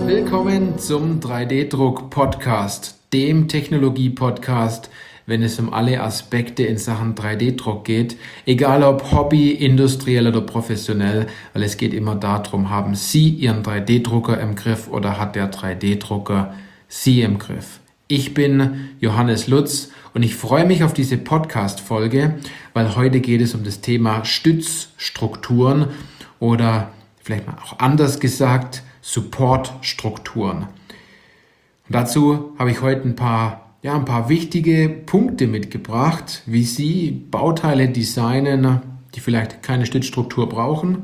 Willkommen zum 3D-Druck-Podcast, dem Technologie-Podcast, wenn es um alle Aspekte in Sachen 3D-Druck geht, egal ob Hobby, industriell oder professionell, weil es geht immer darum, haben Sie Ihren 3D-Drucker im Griff oder hat der 3D-Drucker Sie im Griff? Ich bin Johannes Lutz und ich freue mich auf diese Podcast-Folge, weil heute geht es um das Thema Stützstrukturen oder vielleicht mal auch anders gesagt, Supportstrukturen. Und dazu habe ich heute ein paar wichtige Punkte mitgebracht, wie Sie Bauteile designen, die vielleicht keine Stützstruktur brauchen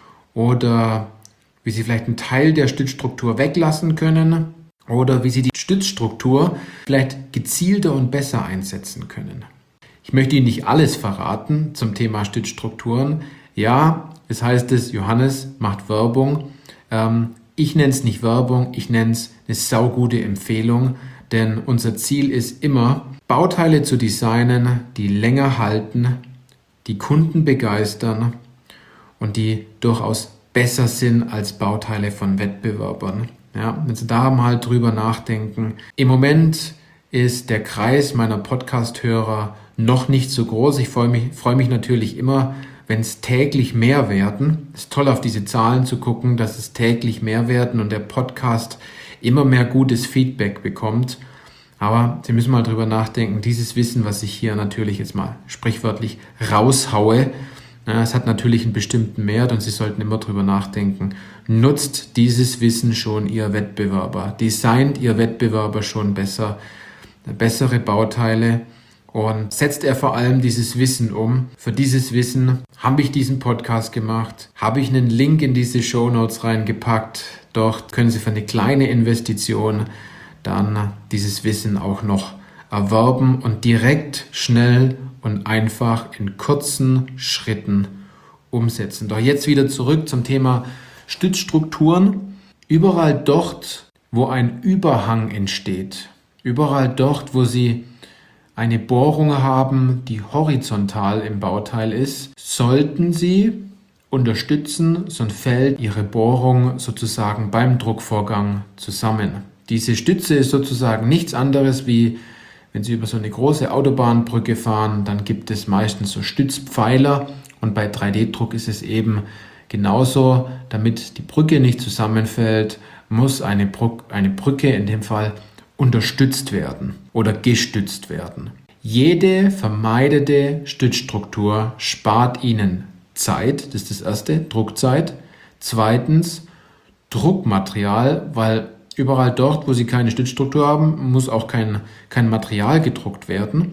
oder wie Sie vielleicht einen Teil der Stützstruktur weglassen können oder wie Sie die Stützstruktur vielleicht gezielter und besser einsetzen können. Ich möchte Ihnen nicht alles verraten zum Thema Stützstrukturen. Ja, es heißt es, Johannes macht Werbung. Ich nenne es nicht Werbung, ich nenne es eine saugute Empfehlung, denn unser Ziel ist immer, Bauteile zu designen, die länger halten, die Kunden begeistern und die durchaus besser sind als Bauteile von Wettbewerbern. Ja, wenn Sie da mal drüber nachdenken. Im Moment ist der Kreis meiner Podcast-Hörer noch nicht so groß. Ich freue mich natürlich immer, wenn es täglich mehr werden. Es ist toll, auf diese Zahlen zu gucken, dass es täglich mehr werden und der Podcast immer mehr gutes Feedback bekommt. Aber Sie müssen mal drüber nachdenken, dieses Wissen, was ich hier natürlich jetzt mal sprichwörtlich raushaue, es hat natürlich einen bestimmten Wert und Sie sollten immer drüber nachdenken, nutzt dieses Wissen schon Ihr Wettbewerber? Designt Ihr Wettbewerber schon bessere Bauteile? Und setzt er vor allem dieses Wissen um? Für dieses Wissen habe ich diesen Podcast gemacht, habe ich einen Link in diese Shownotes reingepackt. Dort können Sie für eine kleine Investition dann dieses Wissen auch noch erwerben und direkt, schnell und einfach in kurzen Schritten umsetzen. Doch jetzt wieder zurück zum Thema Stützstrukturen. Überall dort, wo ein Überhang entsteht, überall dort, wo Sie eine Bohrung haben, die horizontal im Bauteil ist, sollten Sie unterstützen, sonst fällt Ihre Bohrung sozusagen beim Druckvorgang zusammen. Diese Stütze ist sozusagen nichts anderes wie, wenn Sie über so eine große Autobahnbrücke fahren, dann gibt es meistens so Stützpfeiler und bei 3D-Druck ist es eben genauso, damit die Brücke nicht zusammenfällt, muss eine Brücke in dem Fall unterstützt werden oder gestützt werden. Jede vermeidete Stützstruktur spart Ihnen Zeit, das ist das erste, Druckzeit. Zweitens, Druckmaterial, weil überall dort, wo Sie keine Stützstruktur haben, muss auch kein Material gedruckt werden.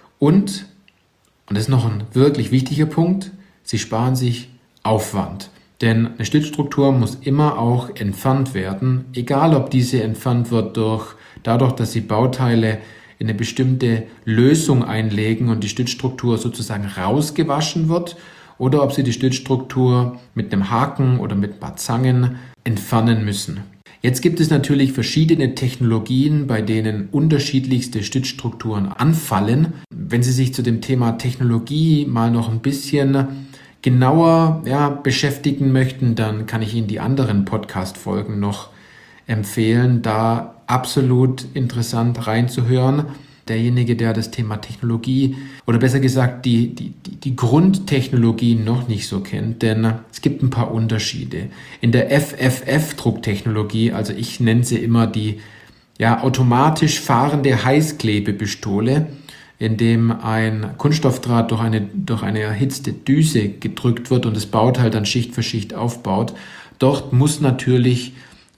Und das ist noch ein wirklich wichtiger Punkt, Sie sparen sich Aufwand. Denn eine Stützstruktur muss immer auch entfernt werden, egal ob diese entfernt wird dadurch, dass Sie Bauteile in eine bestimmte Lösung einlegen und die Stützstruktur sozusagen rausgewaschen wird oder ob Sie die Stützstruktur mit einem Haken oder mit ein paar Zangen entfernen müssen. Jetzt gibt es natürlich verschiedene Technologien, bei denen unterschiedlichste Stützstrukturen anfallen. Wenn Sie sich zu dem Thema Technologie mal noch ein bisschen genauer beschäftigen möchten, dann kann ich Ihnen die anderen Podcast-Folgen noch empfehlen, da absolut interessant reinzuhören. Derjenige, der das Thema Technologie oder besser gesagt die Grundtechnologie noch nicht so kennt, denn es gibt ein paar Unterschiede. In der FFF-Drucktechnologie, also ich nenne sie immer die automatisch fahrende Heißklebepistole, in dem ein Kunststoffdraht durch eine erhitzte Düse gedrückt wird und das Bauteil dann Schicht für Schicht aufbaut. Dort muss natürlich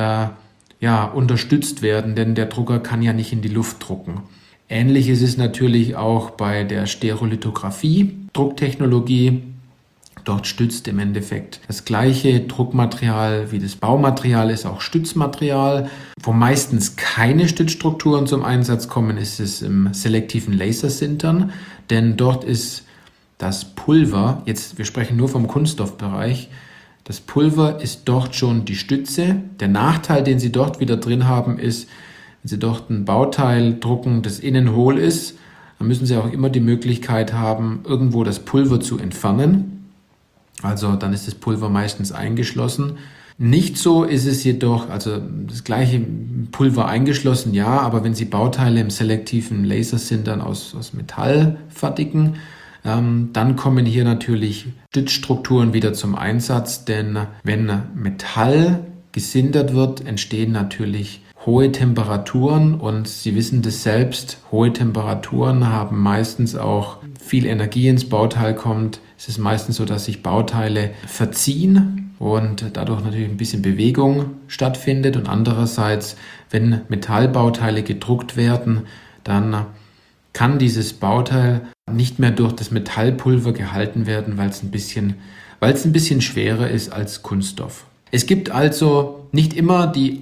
unterstützt werden, denn der Drucker kann ja nicht in die Luft drucken. Ähnlich ist es natürlich auch bei der Stereolithografie, Drucktechnologie. Dort stützt im Endeffekt das gleiche Druckmaterial wie das Baumaterial ist auch Stützmaterial. Wo meistens keine Stützstrukturen zum Einsatz kommen, ist es im selektiven Lasersintern, denn dort ist das Pulver, wir sprechen nur vom Kunststoffbereich, das Pulver ist dort schon die Stütze. Der Nachteil, den Sie dort wieder drin haben, ist, wenn Sie dort ein Bauteil drucken, das innen hohl ist, dann müssen Sie auch immer die Möglichkeit haben, irgendwo das Pulver zu entfernen. Also dann ist das Pulver meistens eingeschlossen. Nicht so ist es jedoch, also das gleiche Pulver eingeschlossen, ja, aber wenn Sie Bauteile im selektiven Lasersintern aus Metall fertigen, dann kommen hier natürlich Stützstrukturen wieder zum Einsatz, denn wenn Metall gesintert wird, entstehen natürlich hohe Temperaturen und Sie wissen das selbst, hohe Temperaturen haben meistens auch viel Energie ins Bauteil kommt. Es ist meistens so, dass sich Bauteile verziehen und dadurch natürlich ein bisschen Bewegung stattfindet. Und andererseits, wenn Metallbauteile gedruckt werden, dann kann dieses Bauteil nicht mehr durch das Metallpulver gehalten werden, weil es ein bisschen schwerer ist als Kunststoff. Es gibt also nicht immer die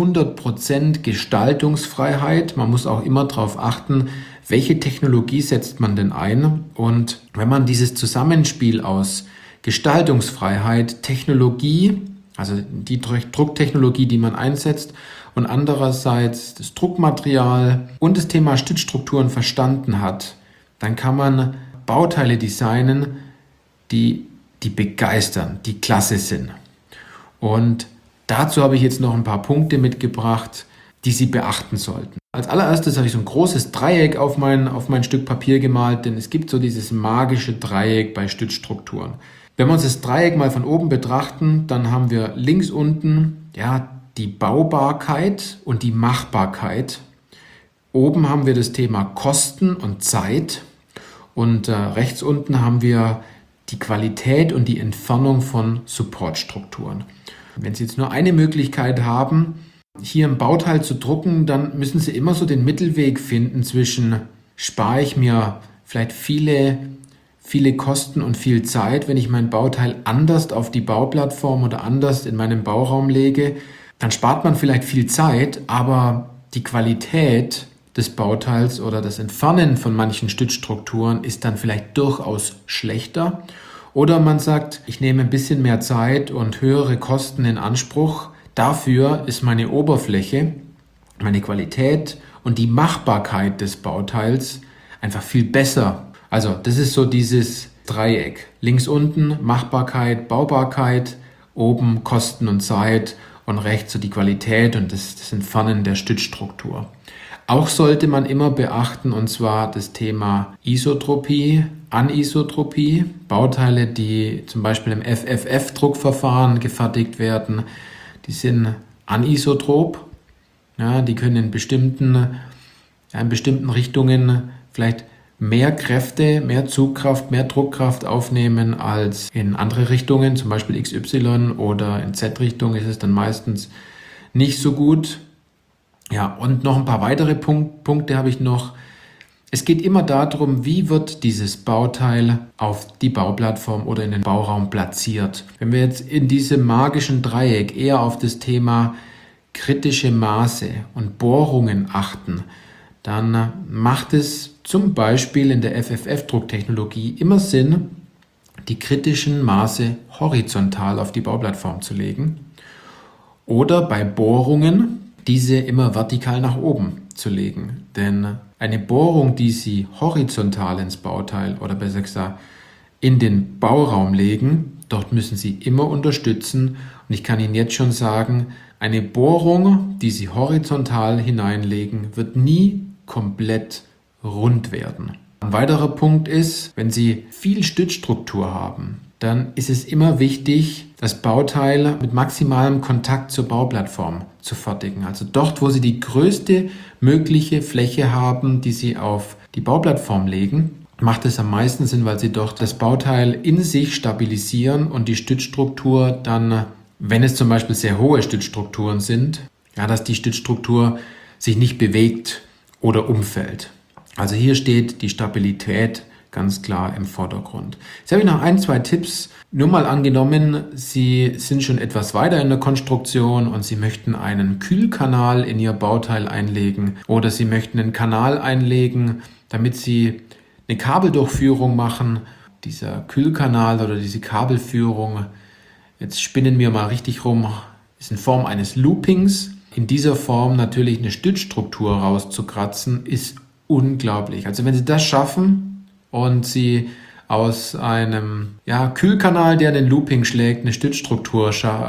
100% Gestaltungsfreiheit. Man muss auch immer darauf achten, welche Technologie setzt man denn ein. Und wenn man dieses Zusammenspiel aus Gestaltungsfreiheit, Technologie, also die Drucktechnologie, die man einsetzt, und andererseits das Druckmaterial und das Thema Stützstrukturen verstanden hat, dann kann man Bauteile designen, die begeistern, die klasse sind. Und dazu habe ich jetzt noch ein paar Punkte mitgebracht, die Sie beachten sollten. Als allererstes habe ich so ein großes Dreieck auf mein Stück Papier gemalt, denn es gibt so dieses magische Dreieck bei Stützstrukturen. Wenn wir uns das Dreieck mal von oben betrachten, dann haben wir links unten die Baubarkeit und die Machbarkeit. Oben haben wir das Thema Kosten und Zeit und rechts unten haben wir die Qualität und die Entfernung von Supportstrukturen. Wenn Sie jetzt nur eine Möglichkeit haben, hier ein Bauteil zu drucken, dann müssen Sie immer so den Mittelweg finden zwischen, spare ich mir vielleicht viele Kosten und viel Zeit, wenn ich mein Bauteil anders auf die Bauplattform oder anders in meinen Bauraum lege, dann spart man vielleicht viel Zeit, aber die Qualität des Bauteils oder das Entfernen von manchen Stützstrukturen ist dann vielleicht durchaus schlechter. Oder man sagt, ich nehme ein bisschen mehr Zeit und höhere Kosten in Anspruch. Dafür ist meine Oberfläche, meine Qualität und die Machbarkeit des Bauteils einfach viel besser. Also das ist so dieses Dreieck. Links unten Machbarkeit, Baubarkeit, oben Kosten und Zeit und rechts so die Qualität und das Entfernen der Stützstruktur. Auch sollte man immer beachten, und zwar das Thema Isotropie, Anisotropie. Bauteile, die zum Beispiel im FFF-Druckverfahren gefertigt werden, die sind anisotrop. Ja, die können in bestimmten Richtungen vielleicht mehr Kräfte, mehr Zugkraft, mehr Druckkraft aufnehmen als in andere Richtungen, zum Beispiel XY oder in Z-Richtung ist es dann meistens nicht so gut. Ja, und noch ein paar weitere Punkte habe ich noch. Es geht immer darum, wie wird dieses Bauteil auf die Bauplattform oder in den Bauraum platziert. Wenn wir jetzt in diesem magischen Dreieck eher auf das Thema kritische Maße und Bohrungen achten, dann macht es zum Beispiel in der FFF-Drucktechnologie immer Sinn, die kritischen Maße horizontal auf die Bauplattform zu legen oder bei Bohrungen diese immer vertikal nach oben zu legen. Denn eine Bohrung, die Sie horizontal ins Bauteil oder besser gesagt in den Bauraum legen, dort müssen Sie immer unterstützen. Und ich kann Ihnen jetzt schon sagen, eine Bohrung, die Sie horizontal hineinlegen, wird nie komplett rund werden. Ein weiterer Punkt ist, wenn Sie viel Stützstruktur haben, dann ist es immer wichtig, das Bauteil mit maximalem Kontakt zur Bauplattform zu fertigen. Also dort, wo Sie die größte mögliche Fläche haben, die Sie auf die Bauplattform legen, macht es am meisten Sinn, weil Sie dort das Bauteil in sich stabilisieren und die Stützstruktur dann, wenn es zum Beispiel sehr hohe Stützstrukturen sind, dass die Stützstruktur sich nicht bewegt oder umfällt. Also hier steht die Stabilität ganz klar im Vordergrund. Jetzt habe ich noch 2 Tipps. Nur mal angenommen, Sie sind schon etwas weiter in der Konstruktion und Sie möchten einen Kühlkanal in Ihr Bauteil einlegen oder Sie möchten einen Kanal einlegen, damit Sie eine Kabeldurchführung machen. Dieser Kühlkanal oder diese Kabelführung, jetzt spinnen wir mal richtig rum, ist in Form eines Loopings. In dieser Form natürlich eine Stützstruktur rauszukratzen, ist unglaublich. Also wenn Sie das schaffen und Sie aus einem Kühlkanal, der den Looping schlägt, eine Stützstruktur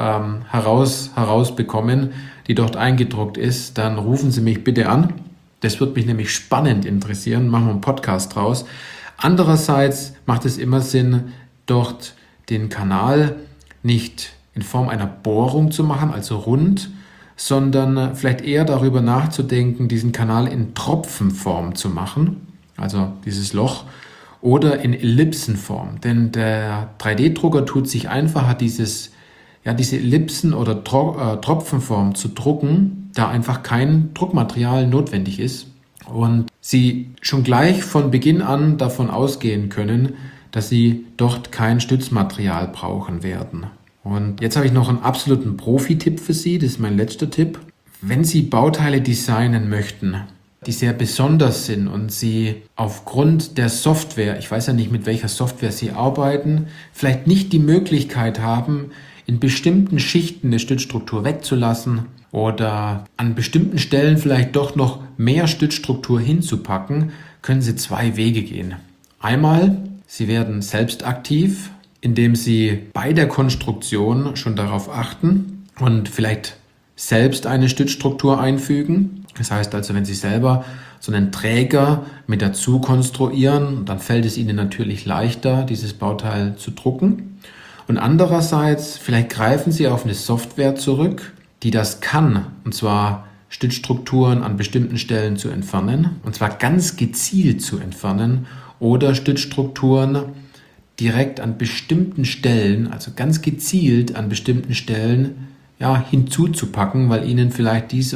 herausbekommen, die dort eingedruckt ist, dann rufen Sie mich bitte an. Das wird mich nämlich spannend interessieren. Machen wir einen Podcast draus. Andererseits macht es immer Sinn, dort den Kanal nicht in Form einer Bohrung zu machen, also rund, sondern vielleicht eher darüber nachzudenken, diesen Kanal in Tropfenform zu machen, also dieses Loch, oder in Ellipsenform. Denn der 3D-Drucker tut sich einfacher, diese Ellipsen- oder Tropfenform zu drucken, da einfach kein Druckmaterial notwendig ist und Sie schon gleich von Beginn an davon ausgehen können, dass Sie dort kein Stützmaterial brauchen werden. Und jetzt habe ich noch einen absoluten Profi-Tipp für Sie, das ist mein letzter Tipp. Wenn Sie Bauteile designen möchten, die sehr besonders sind und Sie aufgrund der Software, ich weiß ja nicht, mit welcher Software Sie arbeiten, vielleicht nicht die Möglichkeit haben, in bestimmten Schichten eine Stützstruktur wegzulassen oder an bestimmten Stellen vielleicht doch noch mehr Stützstruktur hinzupacken, können Sie 2 Wege gehen. Einmal, Sie werden selbst aktiv, indem Sie bei der Konstruktion schon darauf achten und vielleicht selbst eine Stützstruktur einfügen. Das heißt also, wenn Sie selber so einen Träger mit dazu konstruieren, dann fällt es Ihnen natürlich leichter, dieses Bauteil zu drucken. Und andererseits, vielleicht greifen Sie auf eine Software zurück, die das kann, und zwar Stützstrukturen an bestimmten Stellen zu entfernen, und zwar ganz gezielt zu entfernen, oder Stützstrukturen direkt an bestimmten Stellen, also ganz gezielt an bestimmten Stellen, hinzuzupacken, weil Ihnen vielleicht dies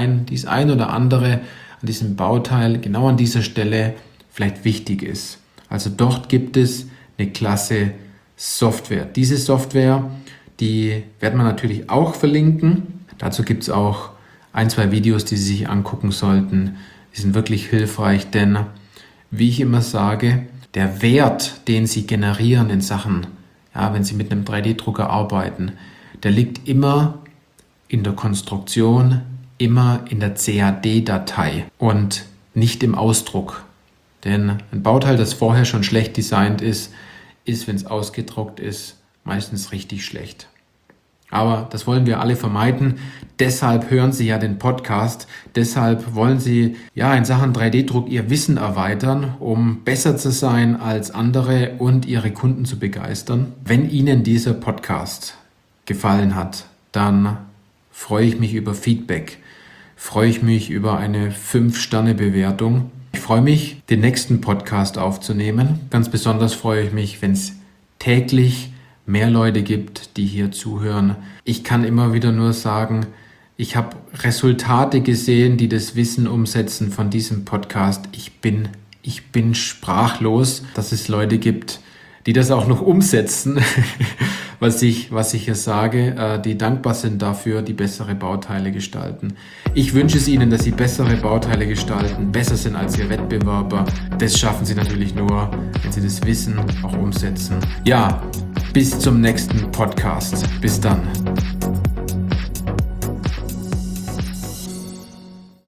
ein oder andere an diesem Bauteil genau an dieser Stelle vielleicht wichtig ist. Also dort gibt es eine klasse Software. Diese Software, die werden wir natürlich auch verlinken. Dazu gibt es auch 1, 2 Videos, die Sie sich angucken sollten. Die sind wirklich hilfreich, denn wie ich immer sage, der Wert, den Sie generieren in Sachen, wenn Sie mit einem 3D-Drucker arbeiten, der liegt immer in der Konstruktion, immer in der CAD-Datei und nicht im Ausdruck. Denn ein Bauteil, das vorher schon schlecht designt ist, wenn es ausgedruckt ist, meistens richtig schlecht. Aber das wollen wir alle vermeiden. Deshalb hören Sie ja den Podcast. Deshalb wollen Sie in Sachen 3D-Druck Ihr Wissen erweitern, um besser zu sein als andere und Ihre Kunden zu begeistern. Wenn Ihnen dieser Podcast gefallen hat, dann freue ich mich über Feedback. Freue ich mich über eine 5-Sterne-Bewertung. Ich freue mich, den nächsten Podcast aufzunehmen. Ganz besonders freue ich mich, wenn es täglich mehr Leute gibt, die hier zuhören. Ich kann immer wieder nur sagen, ich habe Resultate gesehen, die das Wissen umsetzen von diesem Podcast. Ich bin sprachlos, dass es Leute gibt, die das auch noch umsetzen, was ich hier sage, die dankbar sind dafür, die bessere Bauteile gestalten. Ich wünsche es Ihnen, dass Sie bessere Bauteile gestalten, besser sind als Ihr Wettbewerber. Das schaffen Sie natürlich nur, wenn Sie das Wissen auch umsetzen. Ja, bis zum nächsten Podcast. Bis dann.